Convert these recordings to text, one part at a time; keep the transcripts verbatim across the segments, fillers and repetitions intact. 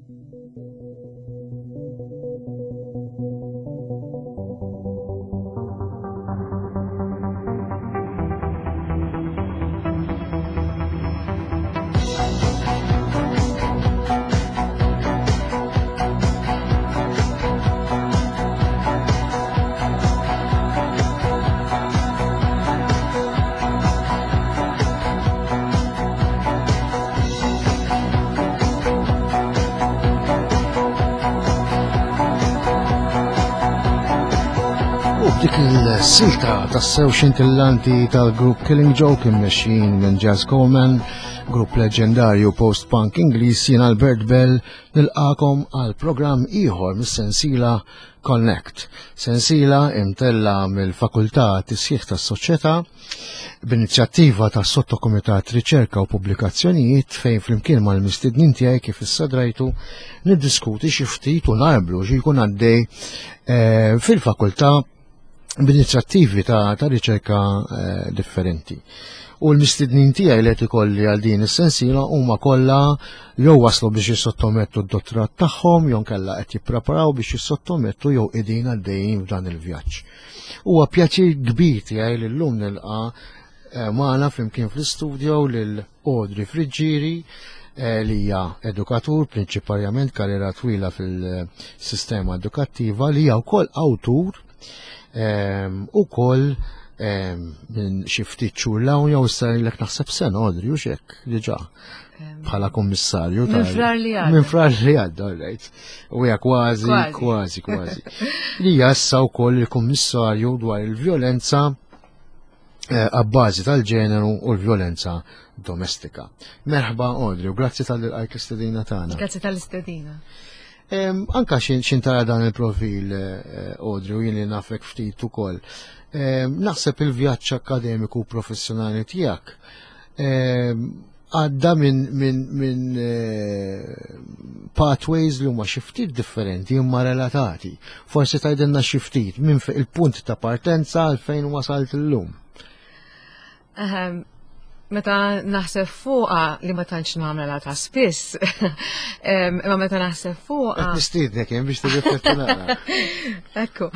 dik il-silta tas-sew xintillanti tal-grupp Killing Joke immexxin minn Jazz Coleman, grupp leġendarju post-punk Ingliż, jien Albert Bell nilqakom għal programm ieħor mis-sensiela Connect. Sensiela imtella mill-Fakultà Tisħiħ tas-Soċjetà b'inizjattiva tas Sottokumitat Riċerka u Pubblikazzjonijiet fejn flimkien mal-mistednin tiegħi kif issadrajtu niddiskuti xi ftit u narblu xi jkun għaddej eh, fil-fakultà b'inizjattivi ta', ta riċerka eh, differenti. U l-mistednin tiegħi li qed ikolli għal din is-sensiela huma kollha jew waslu biex jissottomettu d-dottrat tagħhom jew kellha qed jippreparaw biex jissottomettu jew qegħdin għaddejjin f'dan il-vjaġġ. Huwa pjaċir kbir tiegħi li llum nilqa' eh, magħna flimkien fl-istudju lil Audrey Friġġieri eh, li hija edukatur prinċipalment karriera twila fil-sistema edukattiva li hija wkoll awtur Um, u koll um, minn xiftit xhur lawn jew issa lek naħseb sena Audrey u xek diġà bħala kummissarju minn frar li għadda. Minn frar li għadda, right. U hija kważi kważi kważi. Li hija issa wkoll il-kummissarju dwar il-vjolenza għabbażi eh, tal-ġeneru u l-vjolenza domestika. Merħba Audrey u grazzi tal-ilqajk l-istedina tagħna. Grazzi tal-istedina. Um, anka xin tara dan il-profil uh, Audrey u jien li nafek ftit ukoll. Um, naħseb il-vjaġġ akademiku professjonali tiegħek għadda um, minn min, min, uh, pathways li huma xi ftit differenti imma relatati. Forsi tgħidilna xi ftit minn il-punt ta' partenza għalfejn wasalt illum. Um, Meta naħseb fuqa li ma tantx nagħmilha ta' spiss, imma meta naħseb fuqa. Qed nistiednek hemm biex tirrifletti nara. Ekku.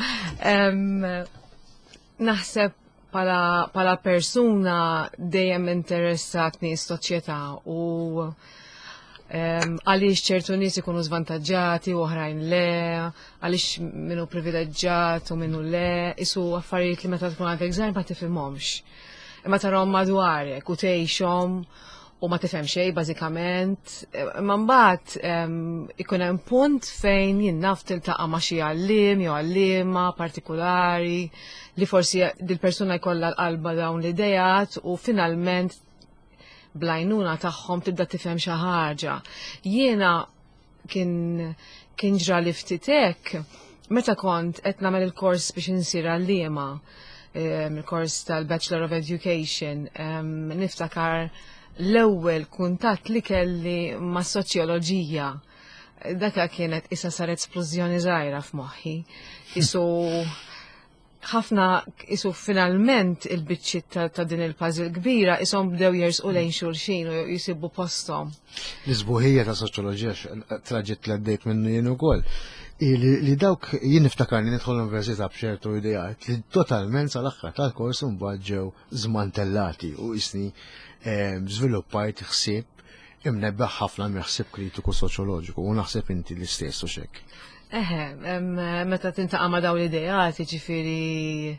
Naħseb bħala persuna dejjem interessatni s-soċjetà u għaliex ċertu nies ikunu żvantaġġati u oħrajn le, għaliex minnu privileġġjat u minnu le, isu affarijiet li meta tkun għandek żgħar ma tifhimhomx. Imma tarhom madwarek u tgħixhom u ma tifhem xejn bażikament. Imma mbagħad ikun hemm punt fejn jien naf tiltaqa' ma' xi għalliem jew għalliema partikulari li forsi dil-persuna jkollha l-qalba dawn l-idejat u finalment blajnuna tagħhom tibda tifhem xi ħaġa. Jiena kien kien ġra li ftit hekk meta kont qed nagħmel il-kors biex insir għalliema. Il-kors tal-Bachelor of Education, um, niftakar l-ewwel kuntatt li kelli ma' soċjoloġija. Daka kienet issa saret esplużjoni żgħira f'moħħi. Isu ħafna isu finalment il-biċċiet ta, ta' din il-puzzle kbira ishom bdew jersqu lejn xulxin u jisibu posthom. L-isbuħija ta' soċjoloġija traġett li għaddejt minnu jien ukoll. Li dawk jien niftakar li nidħol l-università b'ċertu idejat li totalment sal-aħħar tal-kors imbagħad ġew żmantellati u isni żviluppajt ħsieb imnebbaħ ħafna mill-ħsieb kritiku soċjoloġiku u naħseb inti l-istess u xekk. Eħe, meta tintaqa' ma' dawn l-idejat jiġifieri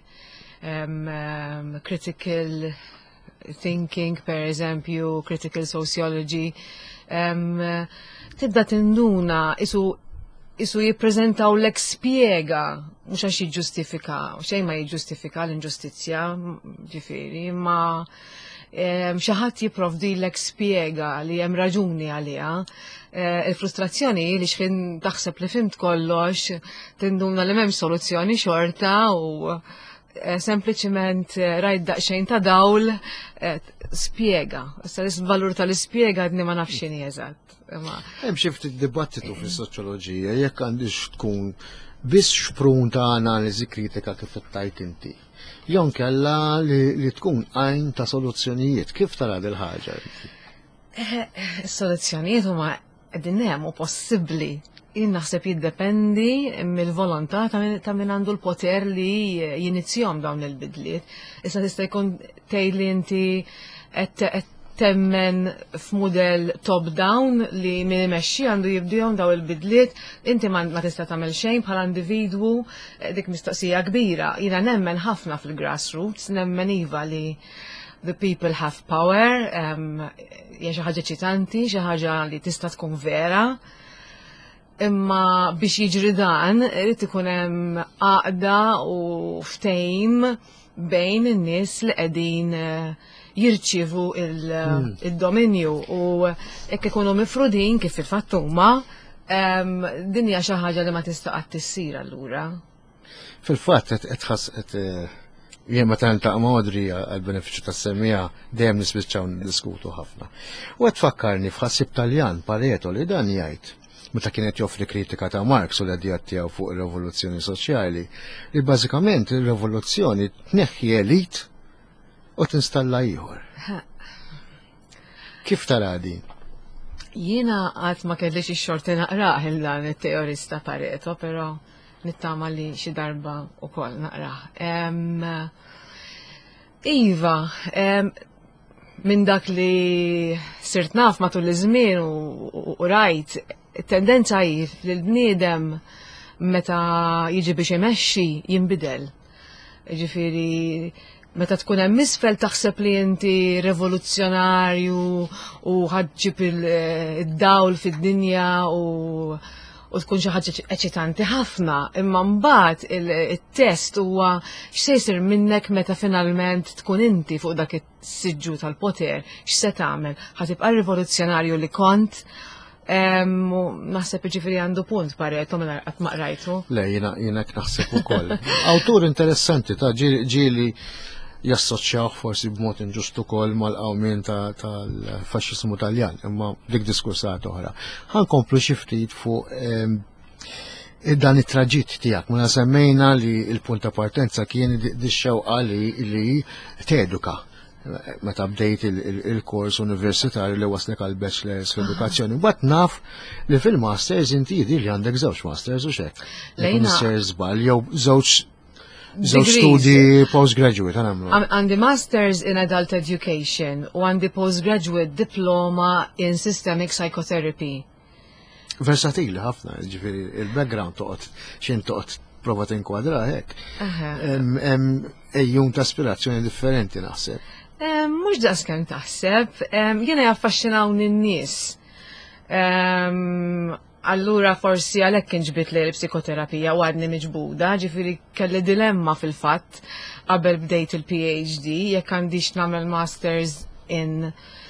critical thinking, per eżempju, critical sociology, tibda tinduna isu Isu jippreżentaw l-ek spiega, mux għax jiġġustifika, xejn ma jiġġustifika l-inġustizzja, ġifieri, ma xaħat jipprovdi l-ek spiega li hemm raġuni għaliha. Il-frustrazzjoni li xħin taħseb li fimt kollox, tinduna li m'hemmx soluzzjoni xorta u sempliciment rajt daqsxejn ta' dawl spiega. Issa l-valur tal-ispjega għadni ma nafx x'inhi eżatt. Hemm xi ftit dibattitu fis-soċjoloġija jekk għandix tkun biss xprun ta' analiżi kritika kif ittajt inti. Jew kellha li tkun għajn ta' soluzzjonijiet. Kif tara dil ħaġa? Is-soluzzjonijiet huma qegħdin nagħmlu possibbli. Jien naħseb jiddependi mill-volontà ta' min għandu l-poter li jinizjom dawn il-bidliet. Issa tista' jkun tgħidli inti qed temmen f'mudell top-down li min imexxi għandu jibdihom daw il-bidliet, inti ma tista' tagħmel xejn bħala individwu, dik mistoqsija kbira. Jiena nemmen ħafna fil-grassroots, nemmen iva li the people have power, hija xi ħaġa ċitanti, xi ħaġa li tista' tkun vera. Imma biex jiġri dan, irid ikun hemm għaqda u ftehim bejn in-nies li qegħdin jirċievu il-dominju u hekk ikunu mifrudin kif fil-fatt huma, din hija xi ħaġa li ma tista' qatt tissir allura. Fil-fatt qed tħass qed jien meta niltaq' Modri għall-benefiċċju tas-semmija dejjem nispiċċaw niddiskutu ħafna. U qed tfakkarni f'ħassib Taljan Pareto li dan jgħid meta kienet joffri kritika ta' Marx u l-għadijat tiegħu fuq ir-rivoluzzjoni soċjali, li bażikament ir-rivoluzzjoni tneħħi elit u tinstalla ieħor. Kif tara din? Jiena qatt ma kellix ix-xorti naqrah il dan it-teorista Pareto, però nittama li xi darba wkoll naqrah. Iva, minn dak li sirt naf matul iż-żmien u rajt tendenza hi li l-bniedem meta jiġi biex imexxi jinbidel. Jiġifieri meta tkun hemm isfel taħseb li inti rivoluzzjonarju u ħaġġib id-dawl fid-dinja u tkun xi ħaġa eċitanti ħafna, imma mbagħad it-test huwa x'se jsir minnek meta finalment tkun inti fuq dak is-siġġu tal-poter, x'se tagħmel? Ħatibqa' rivoluzzjonarju li kont. Naħseb ġifiri għandu punt Pareto minn qatt ma qrajtu. Le, jiena jiena naħseb ukoll. Awtur interessanti ta' ġieli jassoċjaw forsi b'mod inġust ukoll mal-qawmien tal-faxxismu Taljan, imma dik diskursat oħra. Ħankomplu xi ftit fuq dan it-traġitt tiegħek. Mela semmejna li l-punt ta' partenza kien dix-xewqa li teduka. Meta bdejt il-kors universitarju li waslek għal bachelors f'edukazzjoni. Bat naf li fil-masters inti jidhir li għandek żewġ masters u xek. Masters żball jew żewġ studi postgraduate għanamlu. Għandi masters in adult education u għandi postgraduate diploma in systemic psychotherapy. Versatili ħafna, ġifieri il-background toqgħod x'in toqgħod prova tinkwadra hekk. Ejjun ta' aspirazzjoni differenti naħseb. Mhux daqskemm taħseb, jiena jaffaxxinawni n-nies. Allura forsi għalhekk inġbit li l-psikoterapija u għadni miġbuda, ġifieri kelli dilemma fil-fatt qabel bdejt il-PhD jekk għandix nagħmel masters in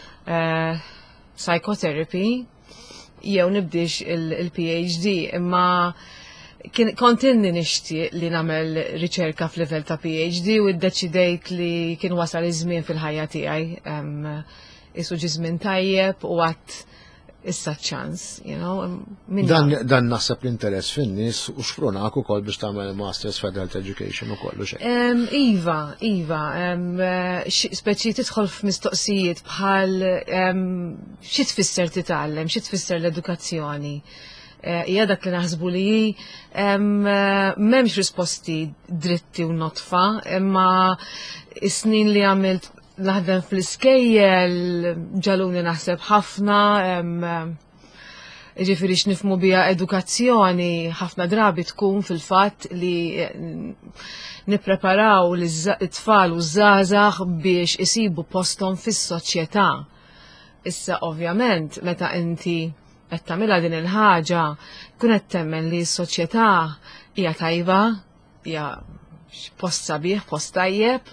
psychotherapy jew nibdix il-PhD, imma kont inni nixtieq li nagħmel riċerka f'livell ta' PhD u ddeċidejt li kien wasal iż-żmien fil-ħajja tiegħi. Isu ġi żmien tajjeb u għadd issa ċans, you know. Dan naħseb l-interess fin-nies u xprunak ukoll biex tagħmel masters f'adult education ukoll u xejn. Iva, iva, speċi tidħol f'mistoqsijiet bħal xi tfisser titgħallem, xi tfisser l-edukazzjoni. Hija dak li naħsbu li m'hemmx risposti dritti u notfa, imma is-snin li għamilt naħdem fl-iskejjel ġaluni naħseb ħafna, ġifieri x'nifhmu biha edukazzjoni ħafna drabi tkun fil-fatt li nippreparaw l-tfal u żgħażagħ biex isibu posthom fis-soċjetà. Issa ovvjament meta inti qed tagħmilha din il-ħaġa tkun qed temmen li s-soċjetà hija tajba, hija post sabiħ, post tajjeb.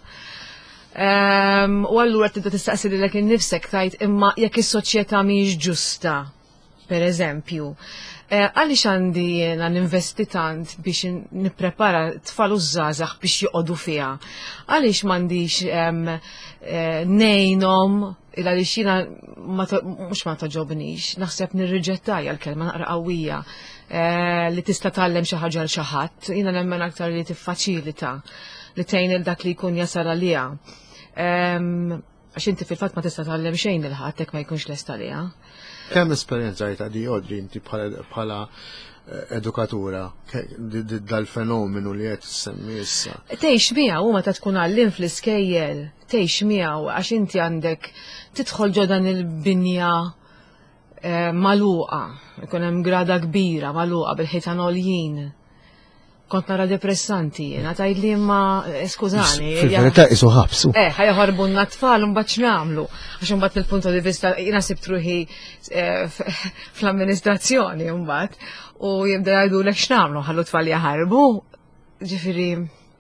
U allura tibda tistaqsi lilek innifsek tajt imma jekk is-soċjetà mhijiex ġusta, pereżempju, għaliex għandi jiena ninvesti tant biex nipprepara tfal u żgħażagħ biex joqogħdu fiha. Għaliex m'għandix ngħinhom għaliex jiena mhux ma toġobnix, naħseb nirriġettajja l-kelma naqra qawwija li tista' tgħallem xi ħaġa l xi ħadd, jiena nemmen aktar li tiffaċilita li tgħin il dak li jkun jasal għaliha. Għax inti fil-fatt ma tista' tgħallem xejn il ħadd hekk ma jkunx lest għaliha. Kemm esperjenza ta' di Odri inti bħala edukatura dal-fenomenu li qed issemmi issa. Tgħix miegħu huma ta' tkun għallim fl-iskejjel, tgħix miegħu għax inti għandek tidħol ġodan il-binja magħluqa, ikun hemm grada kbira magħluqa bil-ħitan għoljin. Kont nara depressanti, jiena tgħid li imma skużani. Fil-verità isu ħabsu. Eh, ħajħorbu n-natfal u mbagħad x'nagħmlu. Għax imbagħad mill-punt di vista jiena sibt ruħi fl-amministrazzjoni mbagħad u jibda jgħidulek x'nagħmlu ħallu tfal jaħarbu. Ġifieri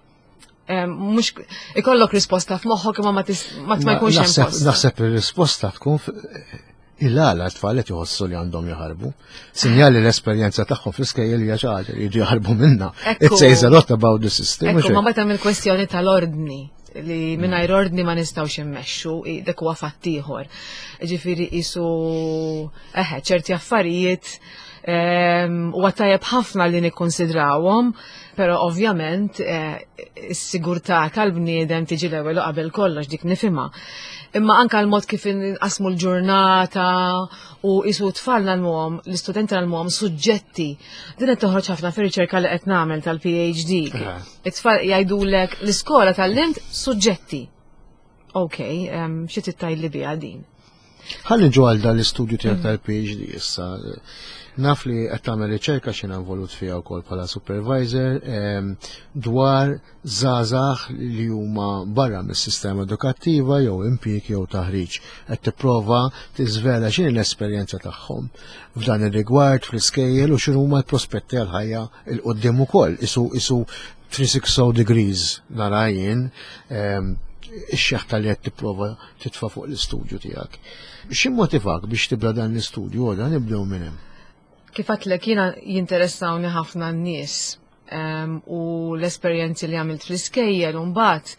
mhux ikollok risposta f'moħħok imma ma jkunx hemm post. Naħseb ir-risposta tkun il-għala t-tfallet jħossu li għandhom jaħarbu. Sinjali l-esperienza tagħhom fl-iskejjel hija xi ħaġa li jiġu jaħarbu minnha. It says a lot about the system. Ekku, ma bata mill-kwestjoni tal-ordni li mingħajr ordni ma nistgħux immexxu, dak huwa fatt ieħor. Ġifieri qisu eħe ċerti affarijiet huwa tajjeb ħafna li nikkonsidrawhom, però ovvjament is-sigurtà tal-bniedem tiġi l-ewwel qabel kollox dik nifhimha. Imma anka l-mod kif inqasmu l-ġurnata u isu tfalna l-mom, l-istudenti l-mom suġġetti. Din qed toħroġ ħafna fir-riċerka li qed nagħmel tal-PhD. It-tfal jgħidulek l-iskola tal-limt suġġetti. Okej, xi tittajli biha din. Ħalli ġu għal l-istudju tiegħek tal-PhD issa. Naf li qed tagħmel riċerka x'in involut fiha wkoll bħala supervisor dwar żgħażagħ li huma barra mis-sistema edukattiva jew impjieg jew taħriġ. Qed tipprova tiżvela x'inhi l-esperjenza tagħhom f'dan ir-rigward fl-iskejjel u x'inhuma l-prospetti għall-ħajja il qudiem ukoll isu isu three sixty degrees nara jien ix-xeħta li qed tipprova titfa' fuq l-istudju tiegħek. X'immotivak biex tibda dan l-istudju għoda nibdew minn hemm? Kif għatlek jiena jinteressawni ħafna n-nies u l-esperjenzi li għamilt fl-iskejjel u mbagħad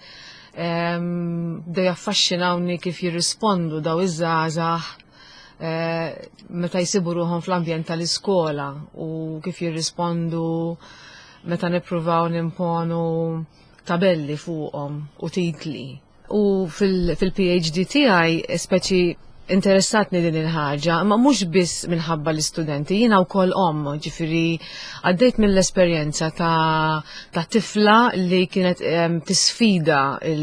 bdew jaffaxxinawni kif jirrispondu daw iż-żgħażagħ meta jsibu ruħhom fl-ambjent tal-iskola u kif jirrispondu meta nippruvaw nimponu tabelli fuqhom u titli. U fil-PhD tiegħi speċi interessatni din il-ħaġa, ma mhux biss minħabba l-istudenti, jiena wkoll omm, ġifieri għaddejt mill-esperjenza ta' ta' tifla li kienet tisfida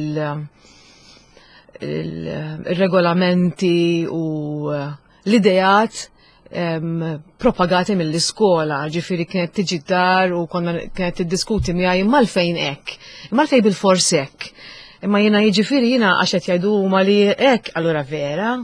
il-regolamenti u l-idejat propagati mill-iskola, ġifieri kienet tiġi dar u konna kienet tiddiskuti miegħi malfejn hekk, malfejn bil-fors hekk. Imma jiena jiġifieri jiena għax qed jgħidu huma li hekk allura vera.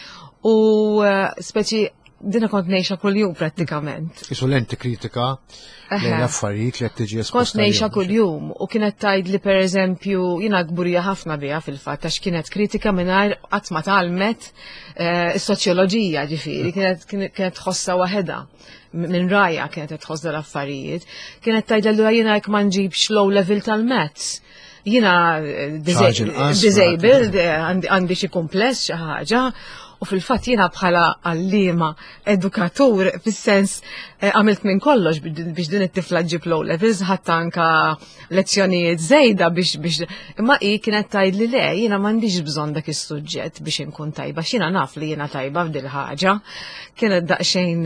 U speċi dina kont ngħixha kuljum prattikament. Isu lenti kritika l-affarijiet li qed tiġi esposta. Kont ngħixha kuljum u kienet tgħidli pereżempju jiena gburija ħafna biha fil-fatt għax kienet kritika mingħajr qatt ma talmet is-soċjoloġija ġifieri, kienet tħossha waħedha minn rajja kienet qed tħoss l-affarijiet. Kienet tgħidli jiena jekk ma nġibx low level tal-mezz. Jiena disabled, għandi xi kumpless xi ħaġa. U fil-fatt jiena bħala għallima edukatur fis-sens għamilt minn kollox biex din it-tifla ġib low levels, ħadd anka lezzjonijiet żejda biex biex imma hi kienet tgħidli le jiena m'għandix bżonn dak is-suġġett biex inkun tajba, x'jiena naf li jiena tajba f'dil ħaġa. Kienet daqsxejn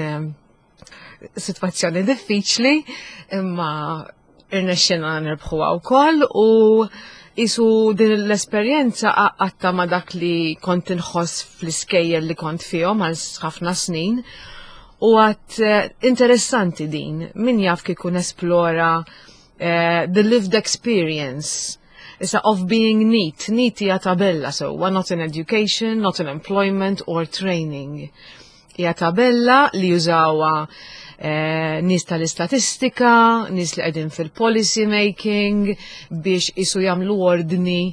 sitwazzjoni diffiċli imma irnexxina nirbħuha wkoll u isu din l-esperjenza għatta ma dak li kont inħoss fl-iskejjel li kont fihom għal ħafna snin u għat interessanti din min jaf kikun esplora the lived experience issa of being neat, neat hija tabella so not in education, not in employment or training. Hija tabella li jużawha nis tal-istatistika, nis li għedin fil-policy making biex isu jamlu ordni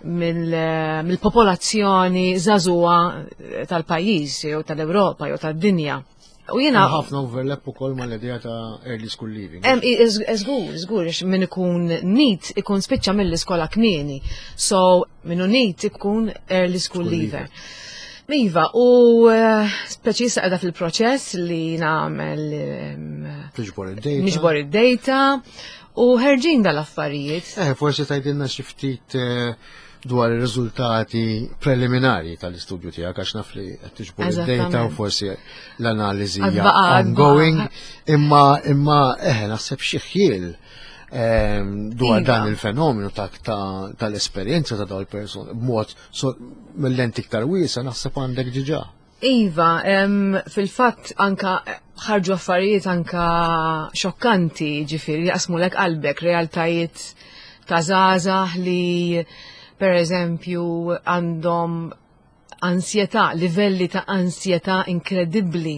mill-popolazzjoni zazuwa tal-pajis, jew tal-Europa, jew tal-dinja. U jena... ħafna overlap ukoll mal-idea ta' early school leaving. Eżgur, eżgur, min ikun nit ikun spiċċa mill-iskola kmieni. So, minnu nit ikun early school leaver. Iva, u speċi saqda fil-proċess li nagħmel niġbor id-data u ħerġin dal-affarijiet. Eh, forsi tgħidilna xi ftit dwar ir-riżultati preliminari tal-istudju tiegħek għax naf li qed tiġbor id-data u forsi l-analiżi hija ongoing, imma imma eħe naħseb xi ħiel dwar dan il-fenomenu tal-esperjenza ta' dawn il-persuni b'mod mill-lenti iktar wiesa naħseb għandek diġà. Iva, fil-fatt anka ħarġu affarijiet anka xokkanti, ġifieri jaqsmulek qalbek, realtajiet ta' żgħażagħ li per eżempju għandhom ansjetà, livelli ta' ansjetà inkredibbli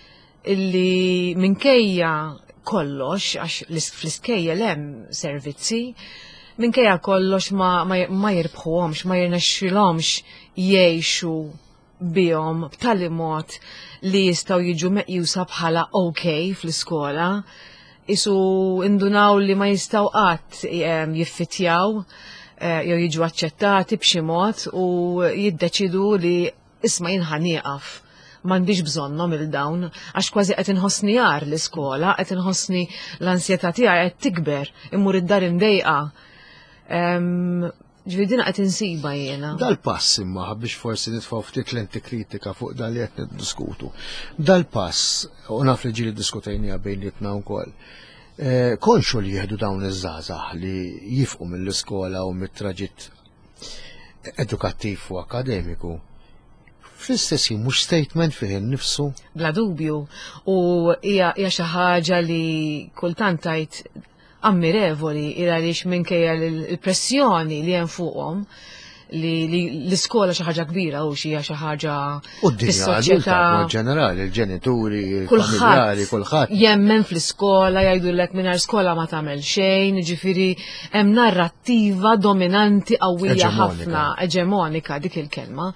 illi minkejja kollox, għax fl-iskejjel hemm servizzi, minkejja kollox ma, ma, ma jirbħuhomx, ma jirnexxilhomx jgħixu bihom b'tali mod li jistgħu jiġu meqjusa bħala okay fl-iskola, isu indunaw li ma jistgħu qatt jiffitjaw jew jiġu aċċettati b'xi mod u jiddeċidu li isma' jinħa nieqaf m'għandix bżonnhom il-dawn għax kważi qed inħossni għar l-iskola, qed inħossni l-ansjetà tiegħi qed tikber, immur id-dar imdejqa. Ġifieri din qed insiba jiena. Dal-pass imma biex forsi nitfgħu ftit lenti kritika fuq dan li qed niddiskutu. Dal-pass u naf li ġieli ddiskutejniha bejnietna wkoll. Konxu li jieħdu dawn iż-żgħażagħ li jifqu mill-iskola u mit-traġitt edukattiv u akademiku. Fl-istess jien mhux statement fih innifsu. Bla dubju, u hija xi ħaġa li kultant tajt ammirevoli ira għaliex minkejja l-pressjoni li hemm fuqhom li l-iskola xi ħaġa kbira u xi xi ħaġa fis-soċjetà ġenerali, il-ġenituri, il-familjari, kulħadd. Jemmen fl-iskola jgħidulek mingħajr skola ma tagħmel xejn, jiġifieri hemm narrattiva dominanti qawwija ħafna, eġemonika dik il-kelma.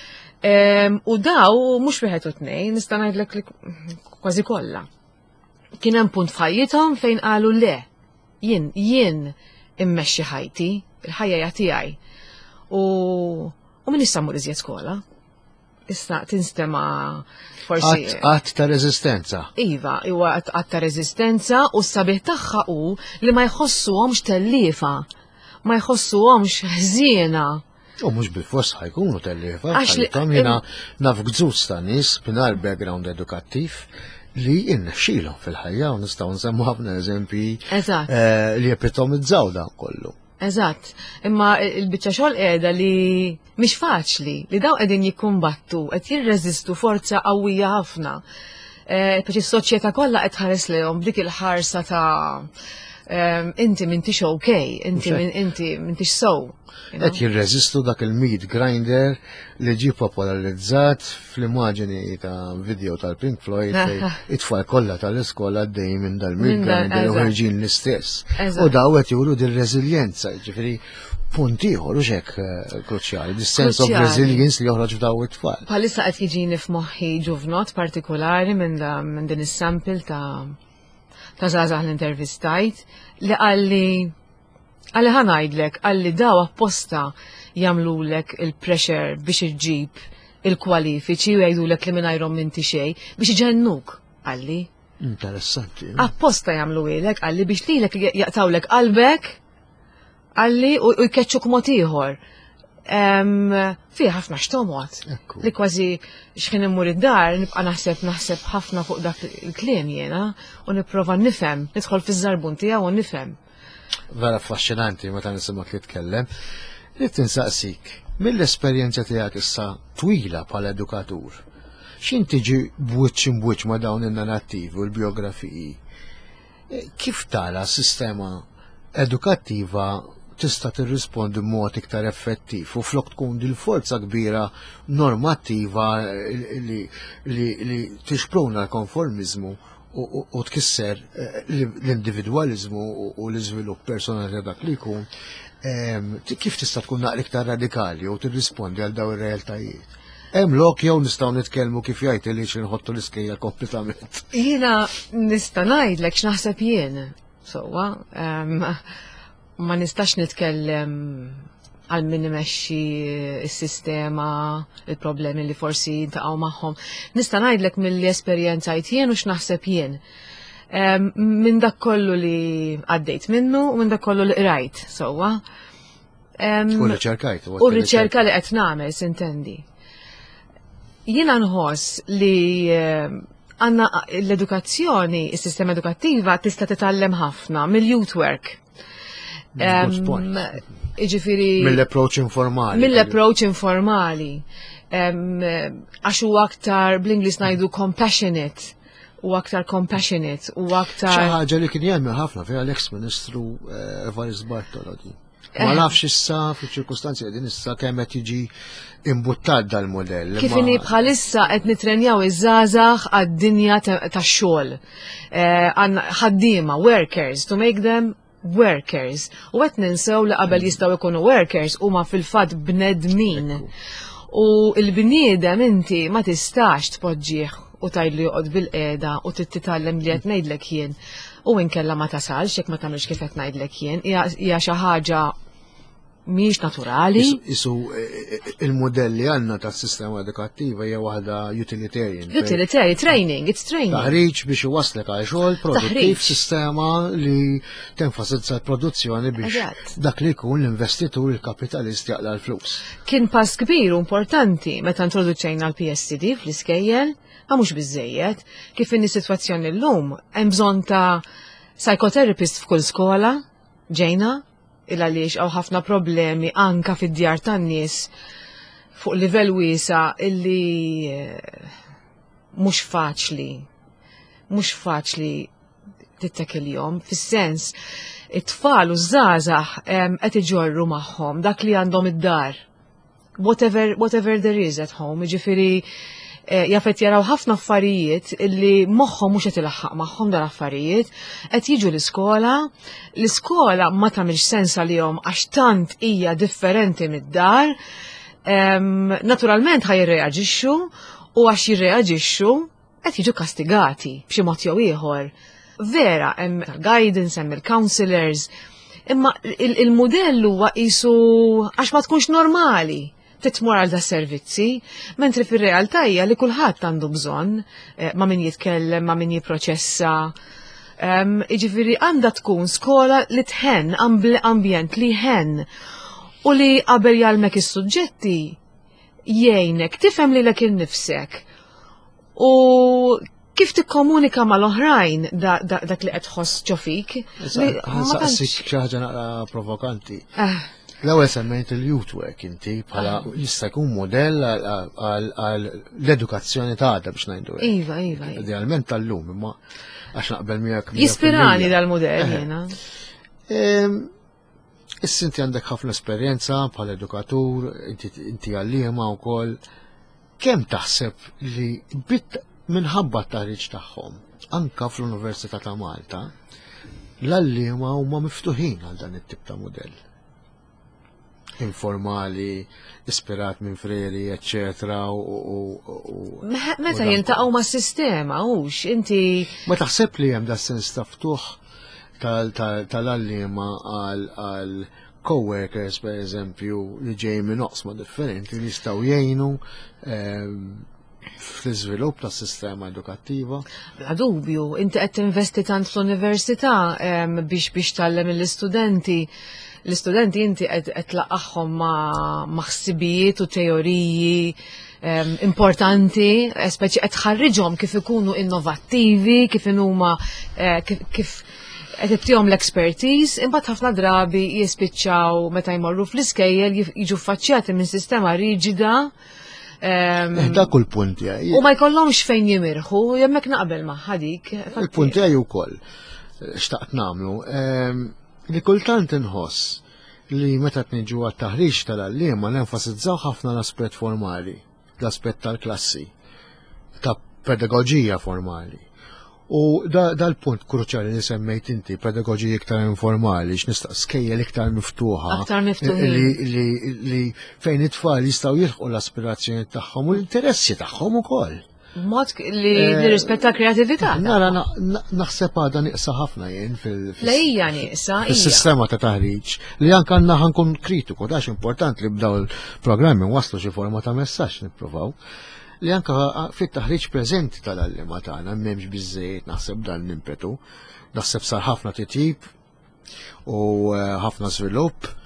U daw mhux wieħed u tnejn, nista' ngħidlek li kważi kollha. Kien hemm punt f'ħajjithom fejn qalu le, jien jien immexxi ħajti, il-ħajja tiegħi. U u min issa mmur iżjed skola. Issa tinstema forsi. Qatt ta' reżistenza. Iva, huwa qatt ta' reżistenza u s-sabiħ tagħha hu li ma jħossuhomx telliefa, ma jħossuhomx ħżiena. U mhux bil-fors ħajkunu telliefa, ħajtom jiena naf gżuz ta' nies b'ingħajr background edukattiv li innexxilhom fil-ħajja u nistgħu nsemmu ħafna eżempji li jepitomizzaw dan kollu. Eżatt, imma il-biċċa xogħol qiegħda li mhix faċli, li dawn qegħdin jikkumbattu, qed jirreżistu forza qawwija ħafna. Biex is-soċjetà kollha qed tħares lehom b'dik il-ħarsa ta' inti m'intix okay, inti inti m'intix sow. Qed jirreżistu dak il-meat grinder li ġie popolarizzat fl-immaġini ta' video tal-Pink Floyd it-tfal kollha tal-iskola għaddej minn dal-meat grinder u ħarġin l-istess. U daw qed juru dir-reżiljenza, ġifieri punt ieħor u hekk kruċjali, this sense of resilience li joħroġ daw it-tfal. Bħalissa qed jiġini f'moħħi ġuvnot partikolari minn din is-sample ta' ta' żgħażagħ l-intervistajt li qalli Għalli ħanajdlek, għalli daw apposta jamlulek il-pressure biex iġġib il-kwalifiċi u jgħidulek li minnajrom minti xej biex iġennuk, għalli. Interessanti. Apposta jamlu ilek, għalli biex li lek jaqtawlek qalbek, għalli u jkeċċuk motiħor. Fija ħafna xtomot. Li kważi xħin immur id-dar, nibqa naħseb naħseb ħafna fuq dak il-kliem jena u niprofa nifem, nidħol fiż-żarbun tiegħu u nifem. Vera affaxxinanti meta nisimak li tkellem. Li tinsaqsik, mill-esperjenza tiegħek issa twila bħala edukatur, x'in tiġi bwiċċ imbwiċċ ma' dawn in-narrattivi u l-biografiji, kif tara s-sistema edukattiva tista' tirrispondi b'mod iktar effettiv u flok tkun dil forza kbira normattiva li tixpruna l-konformizmu u tkisser l-individualizmu u l-iżvilupp personali dak li jkun, kif tista' tkun naqra iktar radikali u tirrispondi għal dawn ir-realtajiet? Hemm lok jew nistgħu nitkellmu kif jgħid li xinħottu l-iskejja kompletament. Jiena nista' ngħidlek x'naħseb jien. Sewwa, ma nistax nitkellem għal min imexxi s-sistema, il-problemi li forsi jintaqgħu magħhom. Nista' ngħidlek mill-esperjenzajt jien u x'naħseb jien. Minn dak kollu li għaddejt minnu u minn dak kollu li qrajt, sewwa. U riċerkajt. U riċerka li qed nagħmel sintendi. Jiena nħoss li għandna l-edukazzjoni, is-sistema edukattiva tista' titgħallem ħafna mill-youth work. Iġifieri mill-approach informali. Mill-approach informali. Għax huwa aktar bl-Ingliż ngħidu compassionate. U aktar compassionate, u aktar... Xi ħaġa li kien jagħmel ħafna fiha l-ex-Ministru Evarist Bartolodi. Ma nafx issa fiċ-ċirkustanzi qegħdin issa kemm qed jiġi imbuttat dal-modell. Kif inhi bħalissa qed nitrenjaw iż-żgħażagħ għad-dinja tax-xogħol. Ħaddiema, workers, to make them workers. U qed ninsew li qabel jistgħu jkunu workers huma fil-fatt bnedmin. U l-bniedem inti ma tistax tpoġġih u tajdli joqgħod bil-qiegħda u tititgħallem li qed ngħidlek jien. U inkella ma tasalx jekk ma tagħmilx kif qed ngħidlek jien, hija xi ħaġa mhijiex naturali. Isu il-modelli għandna tas-sistema edukattiva hija waħda utilitarian. Utilitarian, training, it's training. Taħriġ biex iwaslek għal xogħol produttiv, sistema li tenfasizza l-produzzjoni biex dak li jkun l-investitur il-kapitalist jaqla l-flus. Kien pass kbir u importanti meta introduċejna l-P S C D fl-iskejjel. Ma mhux biżejjed, kif inni sitwazzjoni llum, hemm bżonn ta' psychotherapist f'kull skola, ġejna, il għaliex hawn ħafna problemi anka fid-djar tan-nies fuq livell wiesa illi mhux faċli, mhux faċli tittekilhom, fis-sens it-tfal u żgħażagħ qed iġorru magħhom dak li għandhom id-dar. Whatever, whatever there is at home, jiġifieri jafet jaraw ħafna affarijiet illi moħħom mhux qed ilaħħaq magħhom dal-affarijiet, qed jiġu l-iskola, l-iskola ma tagħmilx sens għalihom għax tant hija differenti mid-dar, naturalment ħajreaġixxu u għax jirreaġixxu qed jiġu kastigati b'xi mod jew ieħor. Vera hemm guidance, hemm il-counselors, imma il-mudell huwa qisu għax ma tkunx normali. Titmur għal da servizzi, mentri fil-realtà hija li kulħadd għandu bżonn ma' min jitkellem, ma' min jipproċessa. Iġifieri għandha tkun skola li tħenn, ambjent li jħenn u li qabel jgħalmek is-suġġetti jgħinek tifhem lilek innifsek u kif tikkomunika mal-oħrajn dak li qed tħoss ġofik. Ħansaqsik xi ħaġa naqra provokanti. L-ewwel semmejt il-youth work inti bħala jista' jkun modell għal l-edukazzjoni tagħha biex ngħidu. Iva, iva. Idealment tal-lum, imma għax naqbel miegħek. Jispirani dal-modell jiena. Issa inti għandek ħafna esperjenza bħala edukatur, inti għalliema wkoll. Kemm taħseb li bit minħabba t-taħriġ tagħhom anke fl-Università ta' Malta l-għalliema huma miftuħin għal dan it-tip ta' modell? Informali, ispirat minn freri, eccetera. Meta jiltaqgħu ma' sistema, hux inti. Ma taħseb li hemm da sens ta' ftuħ tal-għalliema għal co-workers, per eżempju, li ġej minn oqsma differenti li jistgħu jgħinu fl-iżvilupp tas-sistema edukattiva? Bla dubju, inti qed tinvesti tant fl-università biex biex tgħallem lill-istudenti. L-istudenti inti qed tlaqgħhom ma' ħsibijiet u teoriji importanti, speċi qed tħarriġhom kif ikunu innovattivi, kif huma kif qed ittihom l-expertise, imbagħad ħafna drabi jispiċċaw meta jmorru fl-iskejjel jiġu faċċjati minn sistema riġida. Dak kull punt tiegħi. U ma jkollhomx fejn jimirħu, hemmhekk naqbel ma' ħadik. Il-punt tiegħi wkoll xtaqt nagħmlu. Li kultant inħoss li meta tniġu għat-taħriġ tal-għalliema nenfasizzaw ħafna l-aspett formali, l-aspett tal-klassi, ta' pedagogija formali. U dal-punt kruċjali li semmejt inti, pedagogija iktar informali, x'nista' skejjel iktar miftuħa. Aktar miftuħin. Li fejn it-tfal jistgħu jilħqu l-aspirazzjoni tagħhom u l-interessi tagħhom ukoll. Mod li nirrispetta kreatività. Nara naħseb għadha nieqsa ħafna jien fil-lejja nieqsa fis-sistema ta' taħriġ li anke għandna ħankun kritiku għax importanti li bdaw il-programmi waslu xi forma ta' messaġġ nippruvaw li anke fit-taħriġ preżenti tal-għalliema tagħna m'hemmx biżżejjed naħseb dan l-impetu, naħseb sar ħafna titjib u ħafna żvilupp,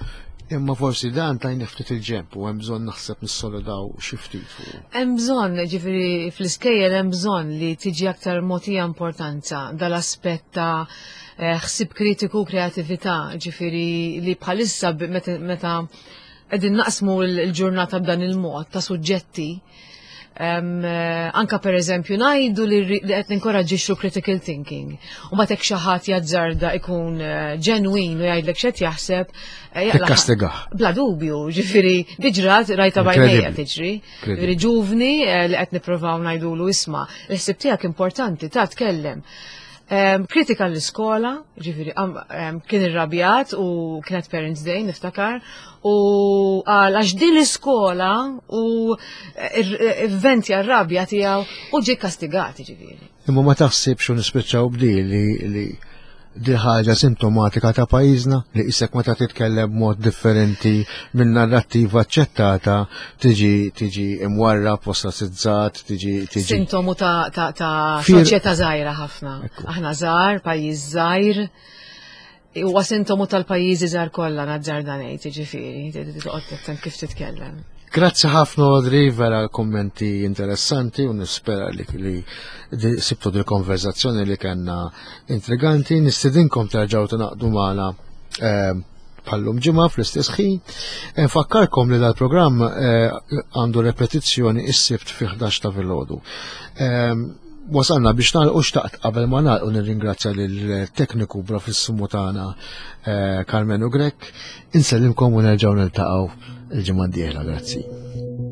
Imma forsi dan tajn ftit il-ġemp u hemm bżonn naħseb nissolidaw xi ftit fuq. Hemm bżonn, ġifieri fl-iskejjel hemm bżonn li tiġi aktar mogħtija importanza dal-aspett ta' ħsieb kritiku u kreatività, ġifieri li bħalissa meta qegħdin naqsmu l-ġurnata b'dan il-mod ta' suġġetti. Um, uh, anka per eżempju najdu li qed ninkoraġġixxu critical thinking. U ma tek xi ħadd jazzarda ikun ġenwin uh, u jgħidlek x'qed jaħseb Tikkastigah. Bla dubju, ġifieri diġrat rajta bajnejja tiġri. Ġifieri ġuvni uh, li qed nippruvaw ngħidulu isma' l-ħsieb tiegħek importanti ta' tkellem. Um, kritika l-iskola, ġifiri, um, um, kien irrabjat u kienet Parents Day, niftakar, u għal għax din l-iskola u ventja r-rabja tijaw u ġi kastigati, ġifiri. Imma ma taħsibx u nispiċċaw bdi li li di ħaġa sintomatika ta' pajjiżna li isek meta titkellem mod differenti minn narrattiva aċċettata tiġi tiġi imwarra postasizzat, tiġi tiġi. Sintomu ta' ta' ta' soċjetà żgħira ħafna. Aħna żgħar, pajjiż żgħir. Huwa sintomu tal-pajjiżi żgħar kollha naġġar dan ngħid, jiġifieri, toqgħod kif titkellem. Grazzi ħafna Audrey, vera kommenti interessanti u nispera li li sibtu dil konverzazzjoni li kellna intriganti. Nistidinkom terġgħu tinaqdu magħna bħallum ġimgħa fl-istess ħin. Nfakkarkom li dal-programm għandu repetizzjoni is-sibt fi ħdax ta' filgħodu. Wasalna biex nagħlqu xtaqt qabel ma nagħlqu nirringrazzja lill-tekniku professur tagħna Carmen Ugrek. Insellimkom u nerġgħu niltaqgħu il-ġimgħa d-dieħla, grazzi.